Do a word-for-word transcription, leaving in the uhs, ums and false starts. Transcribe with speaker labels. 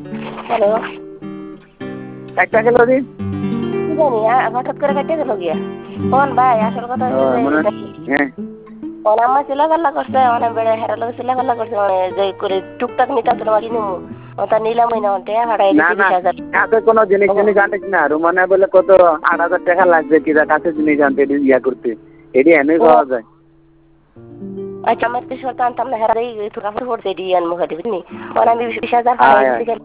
Speaker 1: Hello.
Speaker 2: একটা গেল দিন
Speaker 1: কি জানি হঠাৎ করে কেটে গেল গিয়া কোন ভাই আসল কথা হচ্ছে যে
Speaker 2: হ্যাঁ
Speaker 1: ওর আম্মা চিল্লাপাল্লা করছে অনেক বেড়ে হেরালো চিল্লাপাল্লা করছে মানে যে করে টুকটাক নিতাম তোমার কিনু ওটা নিলাম না ওটা ভাড়াই
Speaker 2: না
Speaker 1: দিতে
Speaker 2: না
Speaker 1: বিশ হাজার
Speaker 2: কাছে কোনো জিনিস জিনিস আনিস না রুমানে বলে কত আট হাজার টাকা লাগবে কিরা কাছে জিনিস আনতে ইয়া করতে এটি এনেই পাওয়া যায়।
Speaker 1: আচ্ছা আমার তো সরকার আনতাম না হেরাই কাপড় পড়ছে এটি আনবো খাটি বুঝলি ওরা আমি বিশ হাজার ভাড়াই দিতে